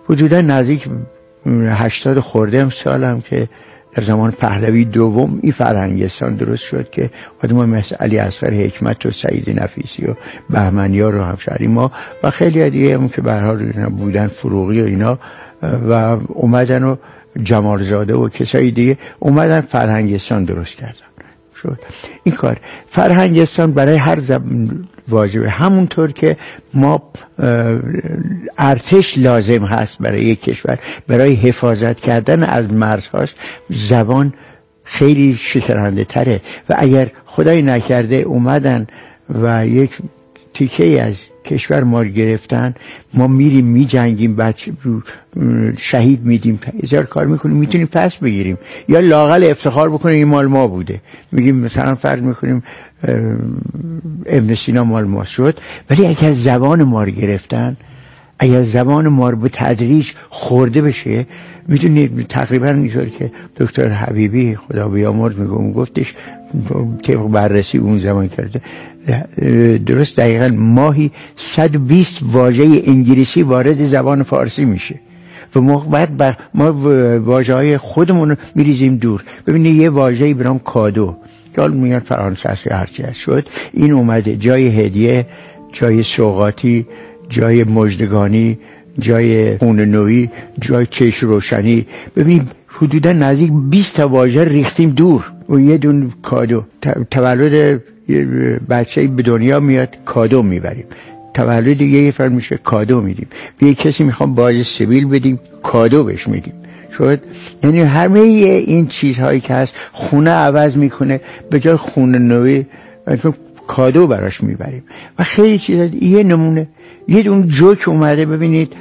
حدودا نزدیک 80 خورده سالم که در زمان پهلوی دوم این فرهنگستان درست شد که آدم مثل علی اصغر حکمت و سعید نفیسی و بهمنیار و همشهری ما و خیلی دیگه هم که به هر حال بودن، فروغی و اینا و اومدن و جمالزاده و کسای دیگه اومدن فرهنگستان درست کردن. شد این کار فرهنگستان برای هر واجبه، همونطور که ما ارتش لازم هست برای یک کشور برای حفاظت کردن از مرزهاش، زبان خیلی شکننده تره و اگر خدای نکرده اومدن و یک تیکه از کشور ما رو گرفتن، ما میریم میجنگیم، بچه شهید میدیم، هزار کار میکنیم، میتونیم پس بگیریم یا لااقل افتخار بکنیم این مال ما بوده، میگیم مثلا فرض میکنیم ابن سینا مال ما شد. ولی اگر زبان ما رو گرفتن، اگر زبان ما رو به تدریج خورده بشه، میدونید تقریبا اینطور که دکتر حبیبی خدا بیامرز گفتش طبق بررسی اون زمان کرده، درست دقیقا ماهی 120 واژه انگلیسی وارد زبان فارسی میشه و ما واژه‌های خودمون رو میریزیم دور. ببینید یه واژه‌ای به نام کادو که حالا میگن فرانسوی هرچی شد، این اومده جای هدیه، جای سوغاتی، جای مژدگانی، جای خونه‌نویی، جای چشم روشنی. ببینید حدودا نزدیک 20 تا واژه ریختیم دور و یه دون کادو. تولد بچه‌ای به دنیا میاد کادو میبریم، تولد یه فرد میشه کادو میدیم، به یک کسی میخوام باج سیبیل بدیم کادو بهش میدیم. شد یعنی همه این چیزهایی که هست خونه عوض میکنه، به جای خونه نوی کادو براش میبریم و خیلی چیزا. یه نمونه یه اون جوک اومده، ببینید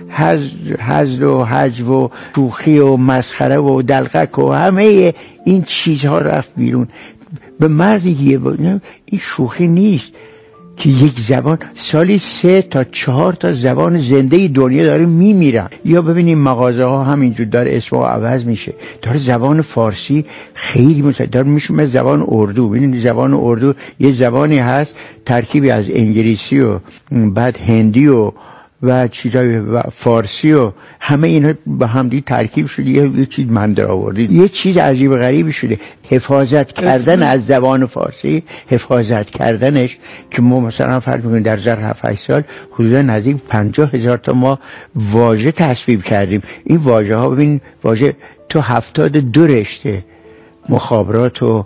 هزل و حجو و شوخی و مسخره و دلقک و همه این چیزها رفت بیرون به مرزی که این شوخی نیست که یک زبان سالی 3 تا 4 تا زبان زنده دنیا داره میمیرن. یا ببینیم مغازه ها همینجور داره اسمها عوض میشه، داره زبان فارسی خیلی داره میشه زبان اردو. ببینید زبان اردو یه زبانی هست ترکیبی از انگلیسی و بعد هندی و چیزای و فارسی و همه اینا با هم دیگه ترکیب شده یه چیز من در آوردید، یه چیز عجیب غریبی شده. حفاظت کردن از زبان فارسی، حفاظت کردنش که ما مثلا فرض می‌کنیم در ظرف 7-8 سال حدودا نزدیک 50,000 تا ما واژه تصویب کردیم. این واژه ها ببین واژه تو 72 رشته مخابرات و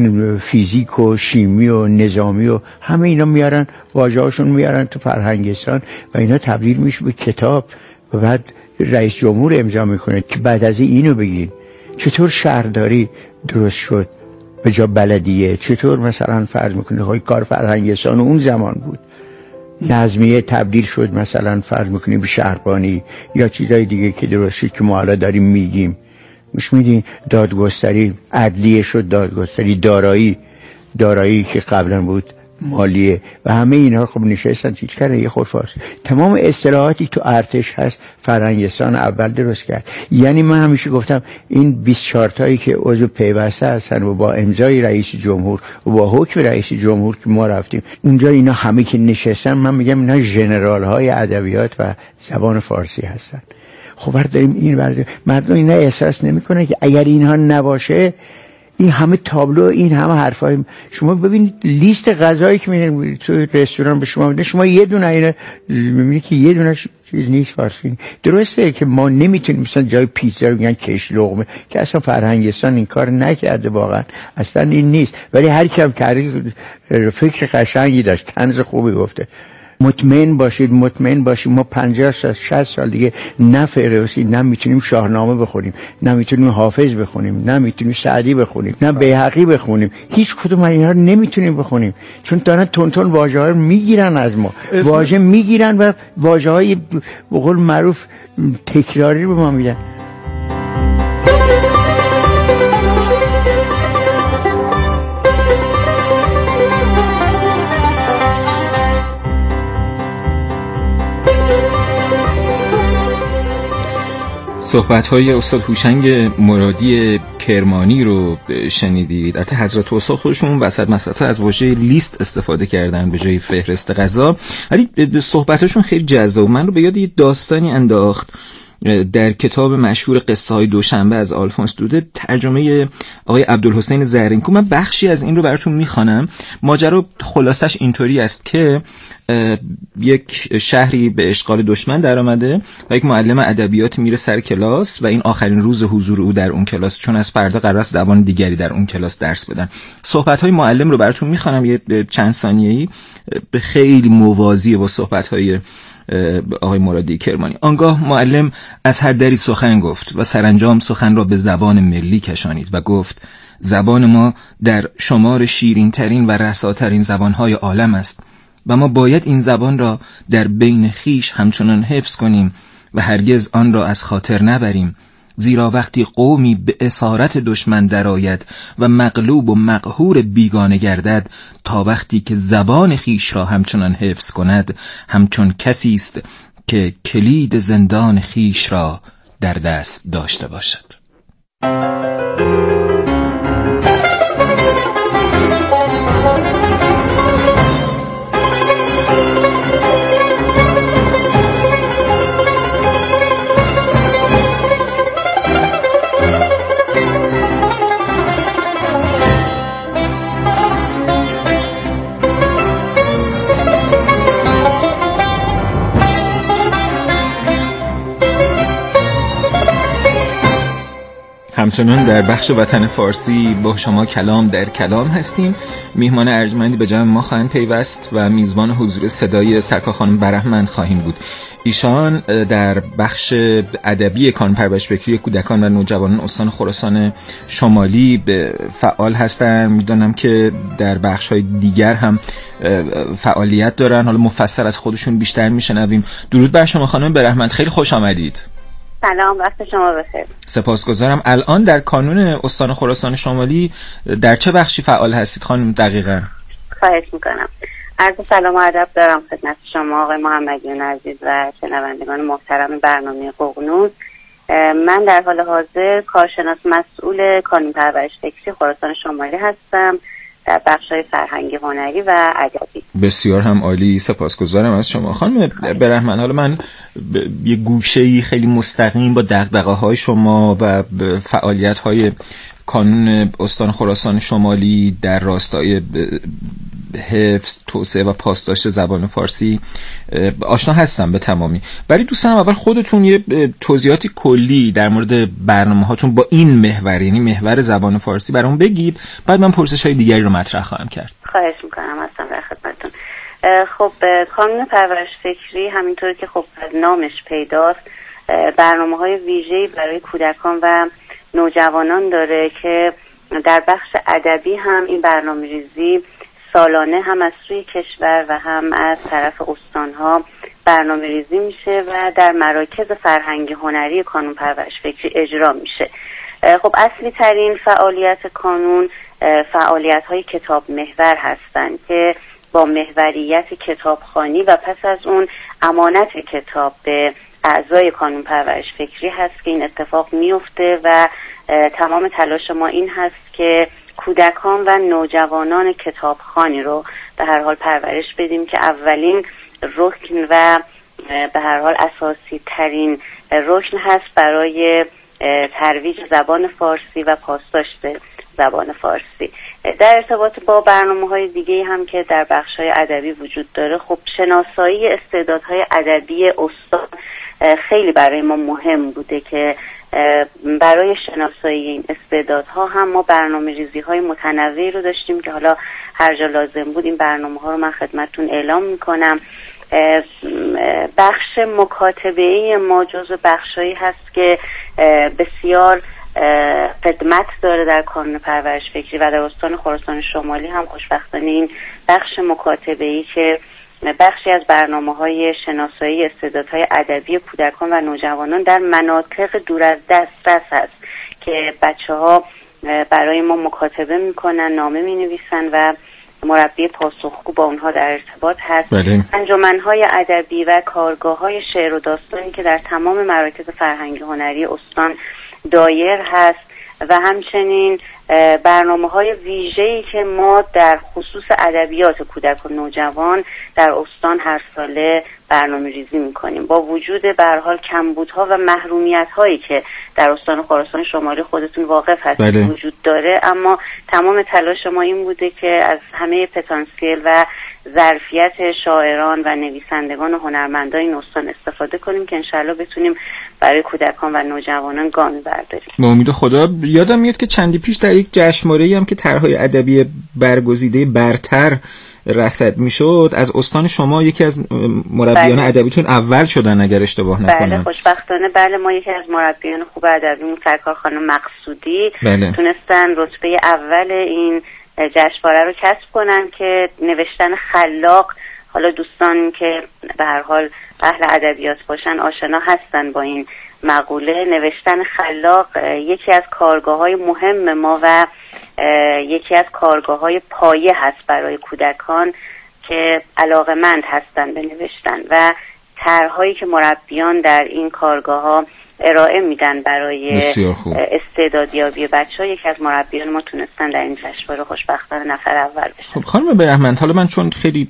فیزیک و شیمی و نظامی و همه اینا میارن واژه‌هاشون میارن تو فرهنگستان و اینا تبدیل میشه به کتاب و بعد رئیس جمهور امضا میکنه که بعد از اینو بگین چطور شهرداری درست شد به جا بلدیه، چطور مثلا فرض میکنه های کار فرهنگستان اون زمان بود، نظمیه تبدیل شد مثلا فرض میکنیم به شهربانی یا چیزای دیگه که درست شد که ما حالا داریم میگیم. مش میدین دادگستری عدلیه شد، دادگستری دارایی که قبلا بود مالیه و همه اینا خب نشستن چیز کردن یه خود فارسی. تمام اصطلاحاتی تو ارتش هست فرهنگستان اول درست کرد. یعنی من همیشه گفتم این 24 تایی که عضو پیوسته هستن و با امضای رئیس جمهور و با حکم رئیس جمهور که ما رفتیم اونجا، اینا همه که نشستن من میگم اینا ژنرال های ادبیات و زبان فارسی هستن. خب داریم این مردم اینا احساس نمیکنه که اگر اینها نباشه این همه تابلو، این همه حرفای شما ببینید لیست غذایی که میرین تو رستوران به شما میدن، شما یه دونه اینا میبینید که یه دونه چیز نیست فارسی. درسته که ما نمیتونیم مثلا جای پیتزا میگن کش لقمه که اصلا فرهنگستان این کار نکرده، واقعا اصلا این نیست، ولی هر کی هم کرده فکر قشنگی داشت، طنز خوبی گفته. مطمئن باشید ما 50 تا 60 سال دیگه نه فردوسی، نه میتونیم شاهنامه بخونیم، نه میتونیم حافظ بخونیم، نه میتونیم سعدی بخونیم، نه بیهقی بخونیم، هیچ کدوم اینا رو نمیتونیم بخونیم چون دارن تون واژه‌ها رو میگیرن از ما، واژه میگیرن و واژه‌های به قول معروف تکراری رو به ما میدن. صحبت‌های استاد هوشنگ مرادی کرمانی رو شنیدید. البته حضرت استاد خودشون وسط مسطا از واژه لیست استفاده کردن به جای فهرست غذا، ولی صحبتاشون خیلی جذاب. من رو به یاد یه داستانی انداخت در کتاب مشهور قصه های دوشنبه از آلفونس دوده، ترجمه آقای عبدالحسین زهرینکو، من بخشی از این رو براتون میخوانم. ماجرا خلاصش اینطوری است که یک شهری به اشغال دشمن در آمده و یک معلم ادبیات میره سر کلاس و این آخرین روز حضور او در اون کلاس، چون از فردا قرار است زبان دیگری در اون کلاس درس بدن. صحبت‌های معلم رو براتون میخوانم، یه چند ثانیه‌ای، به خیلی موازیه با صحبت‌های آقای مرادی کرمانی. آنگاه معلم از هر دری سخن گفت و سرانجام سخن را به زبان ملی کشانید و گفت: زبان ما در شمار شیرین ترین و رساترین زبانهای عالم است و ما باید این زبان را در بین خیش همچنان حفظ کنیم و هرگز آن را از خاطر نبریم، زیرا وقتی قومی به اسارت دشمن درآید و مغلوب و مقهور بیگانه گردد، تا وقتی که زبان خیش را همچنان حفظ کند، همچون کسی است که کلید زندان خیش را در دست داشته باشد. همچنان در بخش وطن فارسی با شما کلام در کلام هستیم. میهمان ارجمندی به جمع ما خواهند پیوست و میزبان حضور صدای سرکار خانم برهمند خواهیم بود. ایشان در بخش ادبی کانون پرورش فکری کودکان و نوجوانان استان خراسان شمالی فعال هستند. میدونم که در بخش‌های دیگر هم فعالیت دارن. حالا مفصل از خودشون بیشتر میشنویم. درود بر شما خانم برهمند، خیلی خوش آمدید. سلام، وقت شما بخیر. سپاسگزارم. الان در کانون استان خراسان شمالی در چه بخشی فعال هستید خانم دقیقاً؟ خواهش میکنم. عرض سلام و ادب دارم خدمت شما آقای محمدیان عزیز و شنوندگان محترم برنامه ققنوس. من در حال حاضر کارشناس مسئول کانون پرورش فکری خراسان شمالی هستم در بخش‌های فرهنگی، هنری و ادبی. بسیار هم عالی، سپاسگزارم از شما خانم برهمند. حالا من یه گوشه‌ای خیلی مستقیم با دغدغه‌های شما و فعالیت‌های کانون استان خراسان شمالی در راستای حفظ، توسعه و پاسداشت زبان فارسی آشنا هستم به تمامی. ولی دوست دارم اول خودتون یه توضیحاتی کلی در مورد برنامه‌هاتون با این محور، یعنی محور زبان فارسی، برام بگید، بعد من پرسش‌های دیگری رو مطرح خواهم کرد. خواهش می‌کنم، هستم در خدمتتون. خب کانون پرورش فکری همینطور که خب از نامش پیداست برنامه‌های ویژه‌ای برای کودکان و نوجوانان داره که در بخش ادبی هم این برنامه‌ریزی سالانه هم از سوی کشور و هم از طرف استانها برنامه ریزی میشه و در مراکز فرهنگی هنری کانون پرورش فکری اجرا میشه. خب اصلی ترین فعالیت کانون فعالیت های کتاب محور هستند که با محوریت کتابخوانی و پس از اون امانت کتاب به اعضای کانون پرورش فکری هست که این اتفاق میفته و تمام تلاش ما این هست که کودکان و نوجوانان کتابخوانی رو به هر حال پرورش بدیم که اولین رکن و به هر حال اساسی ترین رکن هست برای ترویج زبان فارسی و پاسداشت زبان فارسی. در ارتباط با برنامه‌های دیگه هم که در بخش‌های ادبی وجود داره، خب شناسایی استعدادهای ادبی استان خیلی برای ما مهم بوده که برای شناسایی این استعدادها هم ما برنامه‌ریزی‌های متنوعی رو داشتیم که حالا هر جا لازم بود این برنامه‌ها رو من خدمتتون اعلام می‌کنم. بخش مکاتبه‌ای ما جزو بخشایی هست که بسیار خدمت داره در کانون پرورش فکری و در استان خراسان شمالی هم خوشبختانه این بخش مکاتبه‌ای که بخشی از برنامه‌های شناسایی استعدادهای ادبی کودکان و نوجوانان در مناطق دور از دسترس هست که بچه‌ها برای ما مکاتبه میکنن، نامه مینویسن و مربی پاسخگو با اونها در ارتباط هست. انجمن‌های ادبی و کارگاه‌های شعر و داستانی که در تمام مراکز فرهنگی هنری استان دایر هست و همچنین برنامه‌های ویژه‌ای که ما در خصوص ادبیات کودک و نوجوان در استان هر ساله برنامه‌ریزی می‌کنیم. با وجود به هر حال کمبودها و محرومیت‌هایی که در استان خراسان شمالی خودتون واقف هستید وجود داره، اما تمام تلاش ما این بوده که از همه پتانسیل و ظرفیت شاعران و نویسندگان و هنرمندان این استان استفاده کنیم که انشالله بتونیم برای کودکان و نوجوانان گام برداریم. با امید خدا. یادم میاد که چندی پیش در یک جشنواره‌ای هم که طرح‌های ادبی برگزیده برتر رصد میشد، از استان شما یکی از مربیان ادبیتون اول شدن اگر اشتباه نکنم. بله خوشبختانه بله، ما یکی از مربیان خوب ادبیمون سرکار خانم مقصودی تونستن رتبه اول این جشنواره رو کسب کنن که نوشتن خلاق، حالا دوستان که به هر حال اهل ادبیات باشن آشنا هستن با این مقوله، نوشتن خلاق یکی از کارگاه‌های مهم ما و یکی از کارگاه‌های پایه هست برای کودکان که علاقه‌مند هستن به نوشتن و طرح‌هایی که مربیان در این کارگاه‌ها ارائه میدن برای استعدادیابی بچه‌ها. یکی از مربیان ما تونستن در این جشنواره خوشبختانه نفر اول بشن. خب خانم بهرهمند، حالا من چون خیلی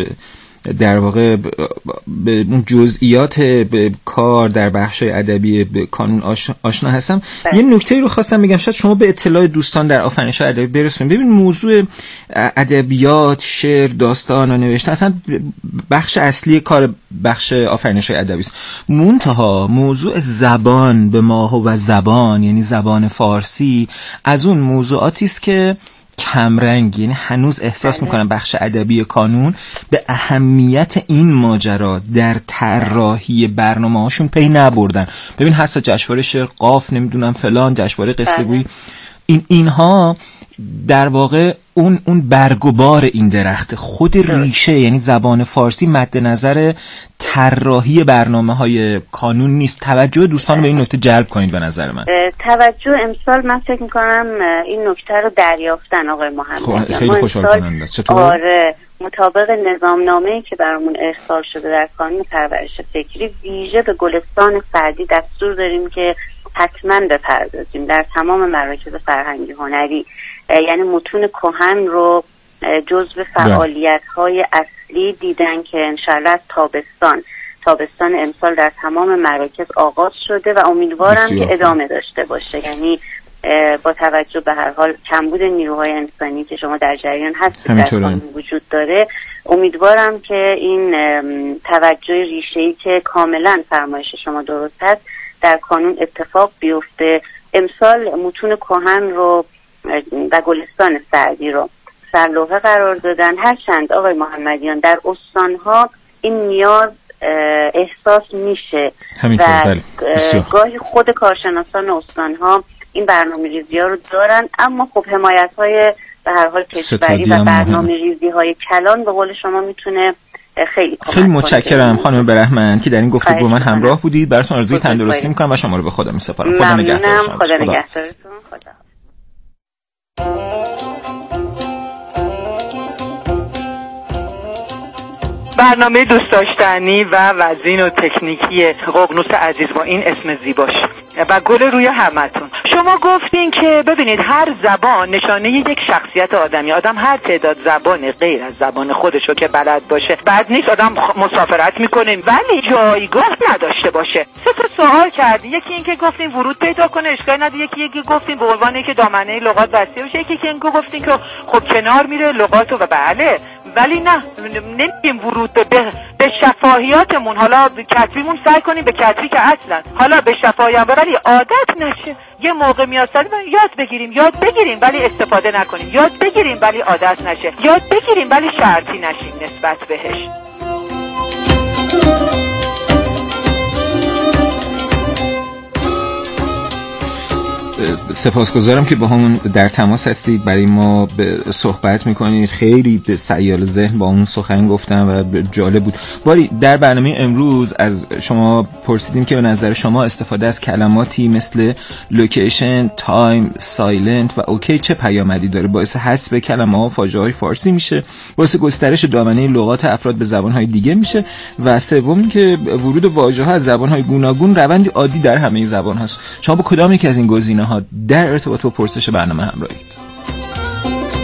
در واقع به اون جزئیات کار در بخش ادبی کانون آشنا هستم، یه نکته رو خواستم بگم شاید شما به اطلاع دوستان در آفرینش‌های ادبی برسونید. ببین موضوع ادبیات، شعر، داستان و نوشتن اصلا بخش اصلی کار بخش آفرینش‌های ادبی است. منتها موضوع زبان به ماهو و زبان، یعنی زبان فارسی، از اون موضوعاتی است که کمرنگ، یعنی هنوز احساس میکنم بخش ادبی کانون به اهمیت این ماجرا در طراحی برنامه‌هاشون پی نبردن. ببین حتی جشنواره شعر قاف، نمیدونم فلان، جشنواره قصه گویی، اینها در واقع اون برگ و بار این درخت خود ریشه، یعنی زبان فارسی مد نظر طراحی برنامه‌های کانون نیست. توجه دوستان به این نکته جلب کنید. به نظر من توجه امسال من فکر می‌کنم این نکته رو دریافتن آقای محمدی. خیلی خوشحال کننده است. چطور؟ آره، مطابق نظامنامه‌ای که برامون ارسال شده در کانون پرورش فکری، ویژه به گلستان فردی دستور داریم که حتما بپردازیم در تمام مراکز فرهنگی هنری، یعنی متون کهن رو جزو فعالیت‌های اصلی دیدن که انشالله از تابستان امسال در تمام مراکز آغاز شده و امیدوارم که ادامه داشته باشه. یعنی با توجه به هر حال کمبود نیروهای انسانی که شما در جریان هستید در کانون وجود داره، امیدوارم که این توجه ریشه‌ای که کاملا فرمایش شما درست هست در کانون اتفاق بیفته. امسال متون کهن رو و گلستان سعدی رو سرلوحه قرار دادن. هرچند آقای محمدیان در استانها این نیاز احساس میشه و گاهی خود کارشناسان استانها این برنامه‌ریزی‌ها رو دارن، اما خب حمایت‌های به هر حال کشوری و برنامه‌ریزی‌های کلان به قول شما میتونه خیلی متشکرم خانم بهرهمند که در این گفتگو با من همراه بودید. براتون آرزوی تندرستی می‌کنم و شما رو به خدا می‌سپارم. خدا نگهدارتون. خدا نگهدارتون. خدا. برنامه دوست داشتنی و وزین و تکنیکی ققنوس عزیز با این اسم زیباش و گل روی همتون. شما گفتین که ببینید هر زبان نشانه یک شخصیت آدمی. آدم هر تعداد زبان غیر از زبان خودشو که بلد باشه بد نیست. آدم مسافرت میکنه ولی جایگاه نداشته باشه. سه تا سوال کردی. یکی این که گفتین ورود پیدا کنه اشکال نداره، یکی گفتین به عنوان اینکه دامنه لغات وسیع بشه، یکی که گفتین که خب کنار میره لغاتو و بله، ولی نه نمیگیم ورود به شفاهیاتمون. حالا کتبیمون سعی کنیم به کتبی که اصلا حالا به شفاهیات ولی عادت نشه. یه موقع میاد یاد بگیریم ولی استفاده نکنیم، یاد بگیریم ولی عادت نشه، یاد بگیریم ولی شرطی نشیم نسبت بهش. سپاسگزارم که با همون در تماس هستید، برای ما صحبت میکنید. خیلی به سیال ذهن با اون سخن گفتم و جالب بود. باری در برنامه امروز از شما پرسیدیم که به نظر شما استفاده از کلماتی مثل لوکیشن، تایم، سایلنت و اوکی چه پیامدی داره؟ باعث حذف کلمه ها و فاژه های فارسی میشه، باعث گسترش دامنه لغات افراد به زبان های دیگه میشه و سوم که ورود واژه ها از زبان های گوناگون روندی عادی در همه زبان هست. شما با کدام یک از این گزینه ها در ارتباط با پرسش برنامه همراهید؟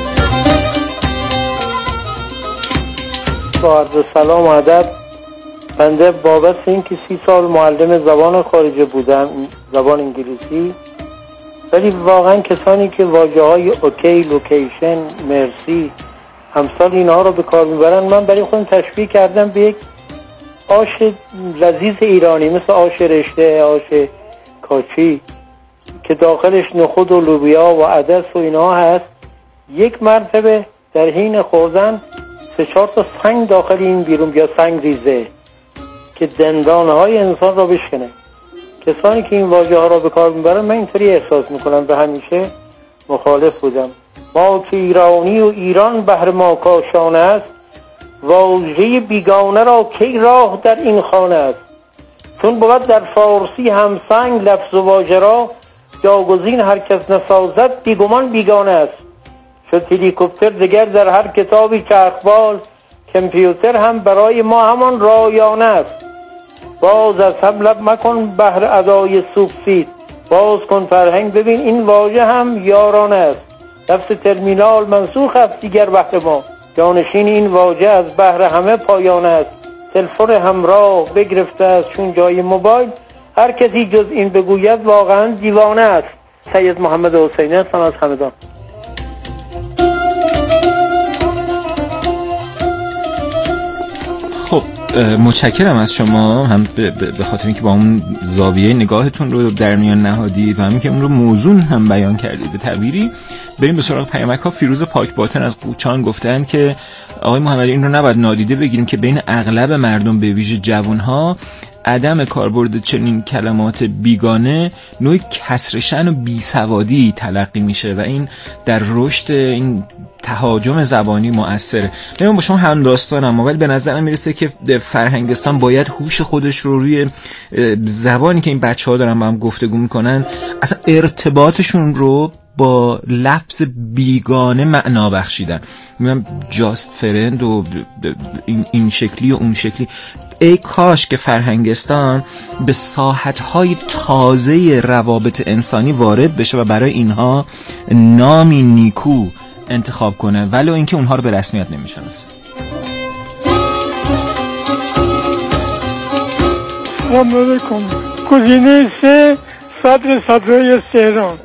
با عرض سلام و ادب بنده بابت اینکه 30 سال معلم زبان خارجه بودم، زبان انگلیسی، ولی واقعا کسانی که واژه‌های اوکی، لوکیشن، مرسی، امثال اینها رو به کار میبرن، من برای خودم تشبیه کردم به یک آش لذیذ ایرانی، مثل آش رشته، آش کاچی که داخلش نخود و لوبیا و عدس و اینها هست. یک مرتبه در حین خوردن 3-4 تا سنگ داخل این بیرون بیا، سنگ ریزه که دندانهای انسان را بشکنه. کسانی که این واژه ها را به کار میبرن، من اینطوری احساس میکنم، به همیشه مخالف بودم. ما که ایرانی و ایران بهر ما کاشانه است، واژه بیگانه را کی راه در این خانه است. چون بود در فارسی همسنگ لفظ و واژه را، جاگزین هر کس نسازد بیگمان بیگانه است. شد هلیکوپتر دگر در هر کتابی چرخباز، کامپیوتر هم برای ما همان رایانه است. باز از هم لب مکن بهر ادای سوبسید، باز کن فرهنگ ببین این واژه هم یارانه است. لفظ ترمینال منسوخ است دیگر بهر ما، جانشین این واژه از بهر همه پایانه است. تلفن همراه بگرفته است چون جای موبایل، هر کسی جز این بگوید واقعا دیوانه است. سید محمد حسینی هستم از همدان. خب متشکرم از شما، هم به خاطر اینکه با اون زاویه نگاهتون رو در میان نهادید و همین که اون رو موزون هم بیان کردید به تعبیری. بریم به سراغ پیامک ها. فیروز پاکباطن از قوچان گفتن که آقای محمدی این رو نباید نادیده بگیریم که بین اغلب مردم به ویژه جوانها عدم کاربرد چنین کلمات بیگانه نوعی کسرشن و بیسوادی تلقی میشه و این در رشد این تهاجم زبانی مؤثره. من با شما هم داستانم، ولی به نظرم میرسه که فرهنگستان باید هوش خودش رو روی زبانی که این بچه‌ها دارن با هم گفتگو میکنن، اصلا ارتباطشون رو با لفظ بیگانه معنا بخشیدن. میگم جاست فرند و این شکلی و اون شکلی. ای کاش که فرهنگستان به ساحت‌های تازه روابط انسانی وارد بشه و برای اینها نامی نیکو انتخاب کنه، ولو اینکه اونها رو به رسمیت نمیشناسه. سلام علیکم. گزینه 3 صدرای تهران.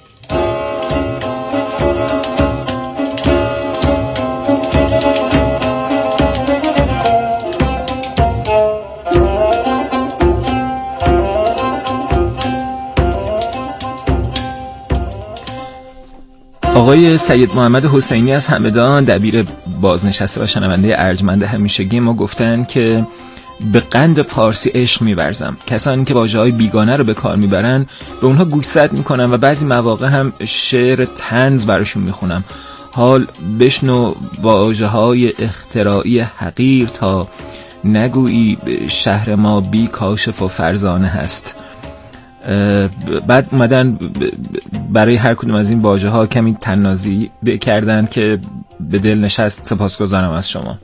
آقای سید محمد حسینی از همدان، دبیر بازنشسته و شنونده ارجمند همیشگی ما، گفتن که به قند پارسی عشق می‌ورزم. کسانی که واژه‌های بیگانه رو به کار میبرن به اونها گوشزد میکنم و بعضی مواقع هم شعر طنز براشون میخونم. حال بشنو واژه‌های اختراعی حقیر تا نگویی شهر ما بی کاشف و فرزانه هست. بعد اومدن برای هر کدوم از این واژه‌ها کمی تنازی کردن که به دل نشست. سپاسگزارم از شما.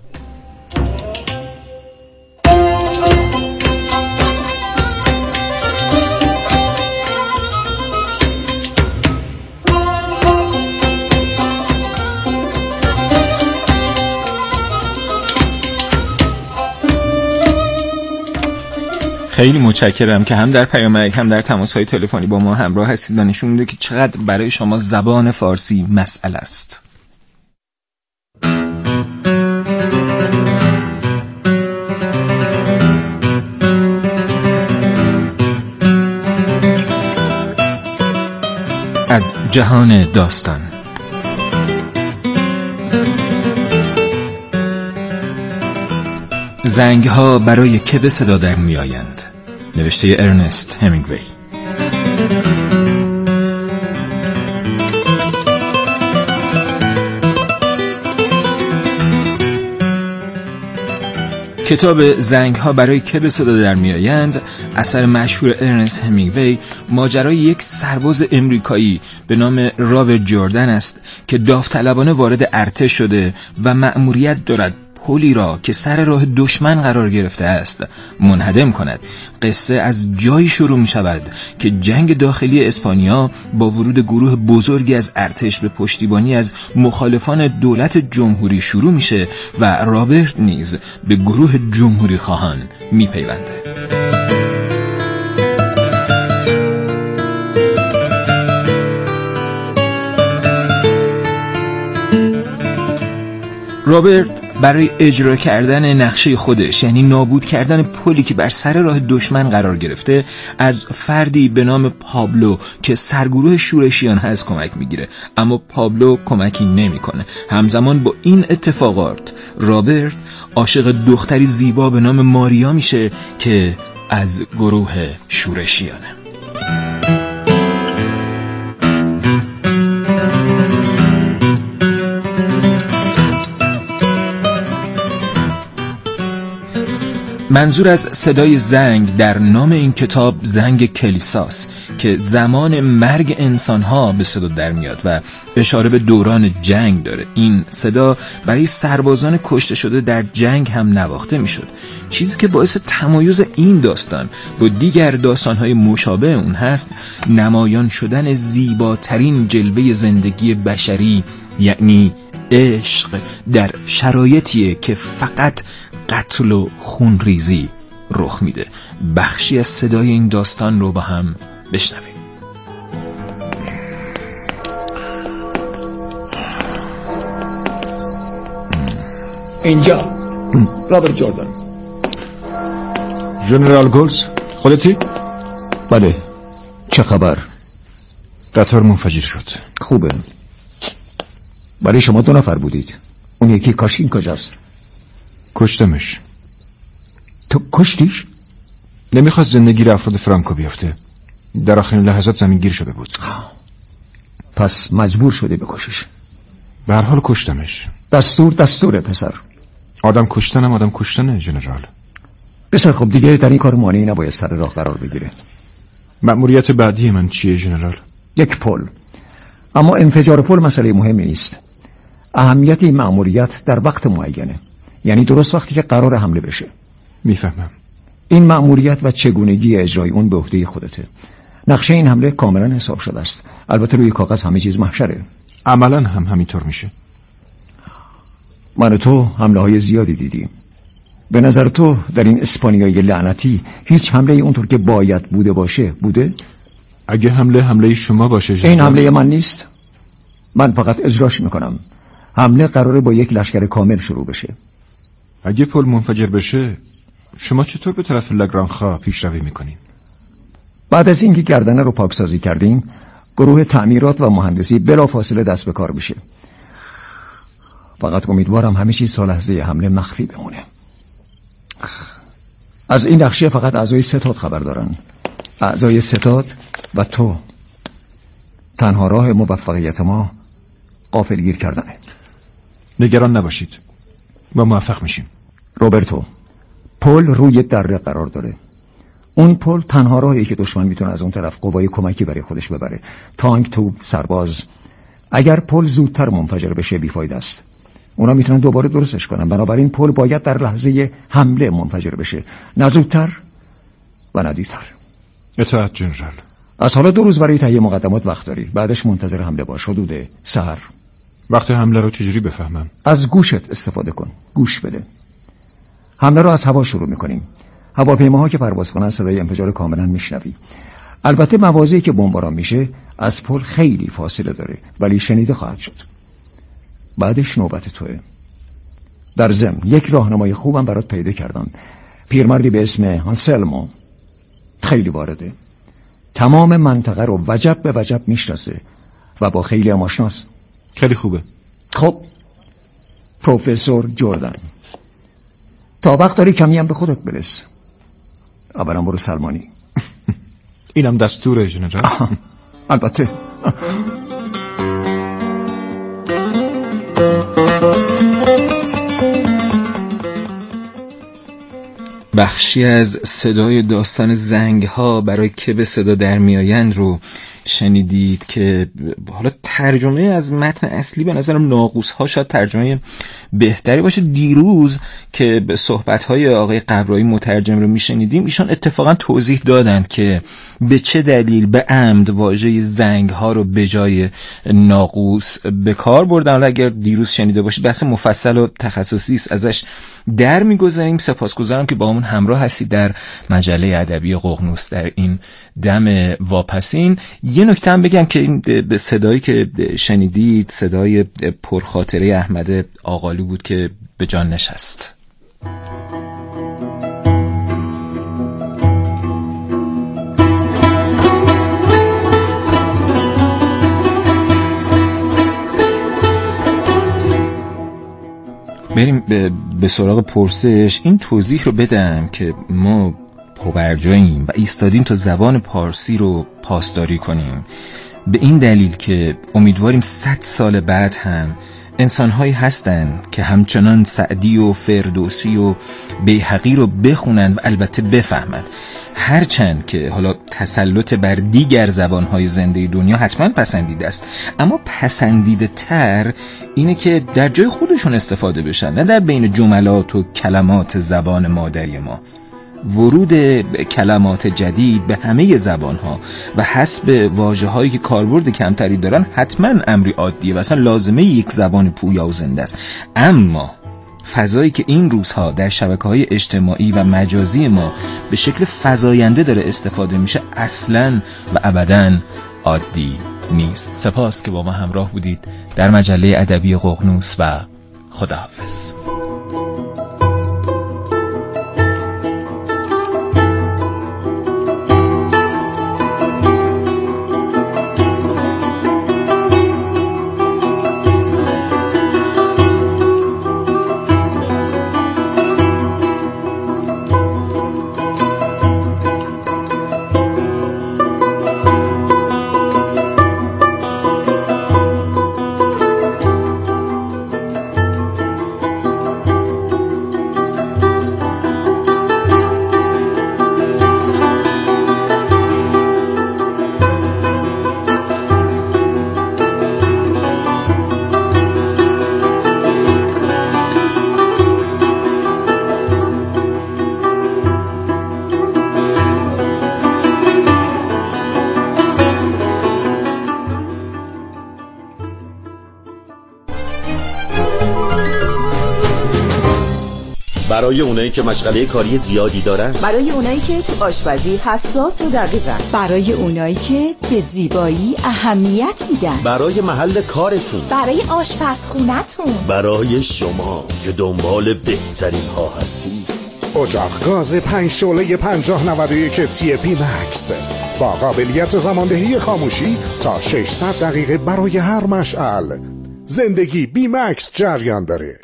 خیلی متشکرم که هم در پیامک هم در تماس‌های تلفنی با ما همراه هستید و نشون میده که چقدر برای شما زبان فارسی مسئله است. از جهان داستان. زنگ‌ها برای که به صدا در می‌آیند. نوشته ارنست همینگوی. کتاب زنگ‌ها برای که به صدا در می‌آیند اثر مشهور ارنست همینگوی ماجرای یک سرباز امریکایی به نام رابرت جردن است که داوطلبانه وارد ارتش شده و مأموریت دارد پلی را که سر راه دشمن قرار گرفته است منهدم کند. قصه از جایی شروع می شود که جنگ داخلی اسپانیا با ورود گروه بزرگی از ارتش به پشتیبانی از مخالفان دولت جمهوری شروع میشه و رابرت نیز به گروه جمهوری خواهان می پیونده. رابرت برای اجرا کردن نقشه خودش، یعنی نابود کردن پلی که بر سر راه دشمن قرار گرفته، از فردی به نام پابلو که سرگروه شورشیان هست کمک میگیره، اما پابلو کمکی نمیکنه. همزمان با این اتفاقات رابرت عاشق دختری زیبا به نام ماریا میشه که از گروه شورشیانه. منظور از صدای زنگ در نام این کتاب زنگ کلیساس که زمان مرگ انسانها به صدا در میاد و اشاره به دوران جنگ داره. این صدا برای سربازان کشته شده در جنگ هم نواخته میشد. چیزی که باعث تمایز این داستان با دیگر داستانهای مشابه اون هست نمایان شدن زیباترین جلوه زندگی بشری، یعنی عشق، در شرایطیه که فقط قتل و خونریزی رخ میده. بخشی از صدای این داستان رو با هم بشنویم. اینجا رابرت جوردن. ژنرال گولز خودتی؟ بله. چه خبر؟ قطار منفجر شد. خوبه. برای شما 2 نفر بودید. اون یکی کاشین کجاست؟ کشتمش. تو کشتیش؟ نمیخواست زندگی را افراد فرانکو بیفته. در آخرین لحظات زمین گیر شده بود. پس مجبور شده بکشیش. به هر حال کشتمش. دستوره پسر. آدم کشتنم آدم کشتنه ژنرال. پسر خب دیگه در این کار مانعی نباید سر راه قرار بگیره. مأموریت بعدی من چیه ژنرال؟ یک پل. اما انفجار پل مسئله مهمی نیست. اهمیت این مأموریت در وقت معینه، یعنی درست وقتی که قرار حمله بشه. میفهمم. این مأموریت و چگونگی اجرای اون به عهده خودته. نقشه این حمله کاملا حساب شده است. البته روی کاغذ همه چیز محشره. عملا هم همینطور میشه. من و تو حمله های زیادی دیدیم. به نظر تو در این اسپانیای لعنتی هیچ حمله اونطور که باید بوده باشه بوده؟ اگه حمله شما باشه ژنرال. این حمله من نیست. من فقط اجراش میکنم. حمله قراره با یک لشکر کامل شروع بشه. اگه پل منفجر بشه شما چطور به طرف لاگرانخا پیشروی میکنین؟ بعد از اینکه گردنه رو پاکسازی کردیم، گروه تعمیرات و مهندسی بلافاصله دست به کار بشه. فقط امیدوارم همه چیز تا لحظه حمله مخفی بمونه. از این نقشه فقط اعضای ستاد خبر دارن. اعضای ستاد و تو. تنها راه موفقیت ما غافلگیر کردنه. نگران نباشید، ما موفق میشیم. روبرتو، پل روی دره قرار داره. اون پل تنها راهیه که دشمن میتونه از اون طرف قوای کمکی برای خودش ببره. تانک، توپ، سرباز. اگر پل زودتر منفجر بشه بیفایده است. اونا میتونن دوباره درستش کنن. بنابراین پل باید در لحظه حمله منفجر بشه، نه زودتر و نه دیرتر. اطاعت ژنرال. از حالا 2 روز برای تهیه مقدمات وقت داری. بعدش منتظر حمله باش. حدود سحر. وقت حمله رو چجوری بفهمم؟ از گوشت استفاده کن. گوش بده. حمله رو از هوا شروع میکنیم. هواپیماها که پرواز کنن صدای انفجار کاملا میشنوی. البته مواضعی که بمباران میشه از پل خیلی فاصله داره، ولی شنیده خواهد شد. بعدش نوبت توئه. در ضمن یک راهنمای خوبم برات پیدا کردم. پیرمردی به اسم آنسلمو. خیلی وارده. تمام منطقه رو وجب به وجب میشناسه و با خیلی هم آشناست. خیلی خوبه. خب پروفسور جوردن، تا وقت داری کمی هم به خودت برس. اولا برو سلمانی. اینم دستوره ژنرال. البته. بخشی از صدای داستان زنگ ها برای که به صدا در میآیند رو شنیدید که حالا ترجمه از متن اصلی به نظرم ناقوس ها شاید ترجمه بهتری باشه. دیروز که به صحبت های آقای قبرایی مترجم رو میشنیدیم، ایشان اتفاقا توضیح دادند که به چه دلیل به عمد واژه زنگ ها رو به جای ناقوس به کار بردن. اگر دیروز شنیده باشید بحث مفصل و تخصصی است، ازش در میگذاریم. سپاسگزارم که با همون همراه هستید در مجله ادبی ققنوس در این دم واپسین. یه نکته هم بگم که این به صدایی که شنیدید صدای پرخاطره احمد آقالی بود که به جان نشست. بریم به سراغ پرسش. این توضیح رو بدم که ما پابرجاییم و ایستادیم تا زبان پارسی رو پاسداری کنیم، به این دلیل که امیدواریم 100 سال بعد هم انسان‌هایی هستن که همچنان سعدی و فردوسی و بیهقی رو بخونن و البته بفهمند. هرچند که حالا تسلط بر دیگر زبان‌های زنده دنیا حتما پسندیده است، اما پسندیده تر اینه که در جای خودشون استفاده بشن، نه در بین جملات و کلمات زبان مادری ما. ورود کلمات جدید به همه زبان‌ها و حسب واژه‌هایی که کاربرد کمتری دارن حتما امری عادیه و اصلا لازمه یک زبان پویا و زنده است. اما فضایی که این روزها در شبکه‌های اجتماعی و مجازی ما به شکل فزاینده داره استفاده میشه اصلاً و ابداً عادی نیست. سپاس که با ما همراه بودید در مجله ادبی ققنوس و خداحافظ. برای اونایی که مشغله کاری زیادی دارن، برای اونایی که تو آشپزی حساس و دقیقن، برای اونایی که به زیبایی اهمیت میدن، برای محل کارتون، برای آشپزخونتون، برای شما که دنبال بهترین ها هستید. اجاق گاز 5 شعله 5091 TP Max با قابلیت زماندهی خاموشی تا 600 دقیقه برای هر مشعل. زندگی بی مکس جریان داره.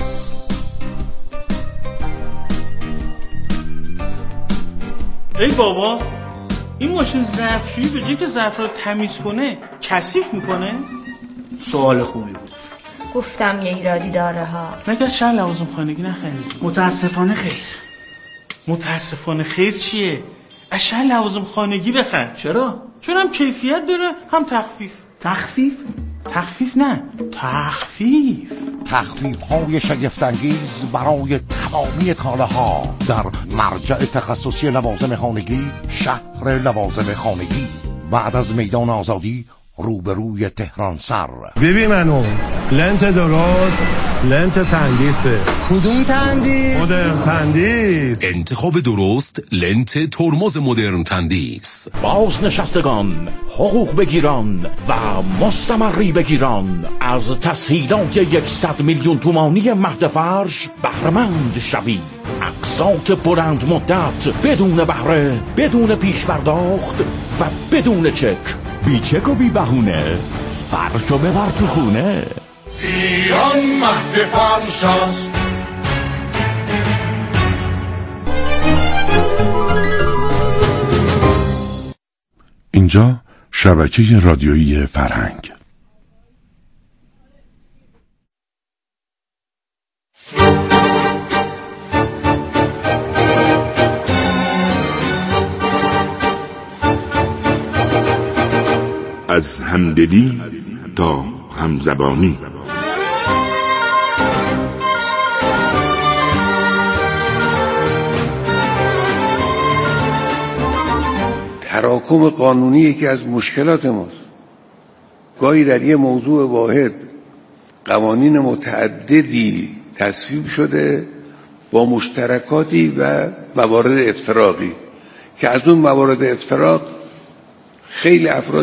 ای بابا، این ماشین ظرفشویی به جای که ظرف رو تمیز کنه کثیف میکنه؟ سوال خوبی بود. گفتم یه ایرادی داره ها. مگه از شهر لوازم خانگی نخرید؟ متاسفانه خیر. متاسفانه خیر چیه؟ از شهر لوازم خانگی بخر. چرا؟ چون هم کیفیت داره هم تخفیف. تخفیف؟ تخفیف نه، تخفیف. تخفیف های شگفت‌انگیز برای تمامی کالاها در مرجع تخصصی لوازم خانگی، شهر لوازم خانگی، بعد از میدان آزادی روبروی تهران سر. ببین منو لنت درست، لنت تندیسه. کدوم تندیس؟ مدرن تندیس. انتخاب درست لنت ترمز مدرن تندیس. بازنشستگان، حقوق بگیران و مستمری بگیران از تسهیلات 100 میلیون تومانی مهد فرش بهره‌مند شوید. اقساط بلند مدت، بدون بهره، بدون پیش پرداخت و بدون چک. بی چک و بی بهونه، فرشو ببر تو خونه. ایران مهد فرش است. اینجا شبکه رادیویی فرهنگ. از همدلی تا همزبانی. تراکم قانونی یکی از مشکلات ماست. گاهی در یه موضوع واحد قوانین متعددی تصویب شده با مشترکاتی و موارد افتراقی که از اون موارد افتراق خیلی افراد